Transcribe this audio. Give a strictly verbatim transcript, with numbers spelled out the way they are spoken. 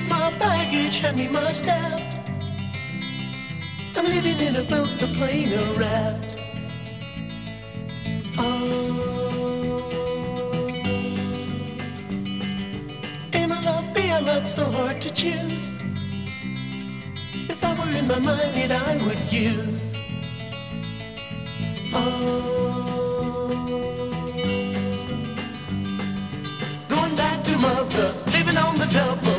my baggage, hand me my staff. I'm living in a boat, a plane, a raft. Oh, am I love, be I love so hard to choose? If I were in my mind, it I would use. Oh, going back to mother, living on the double.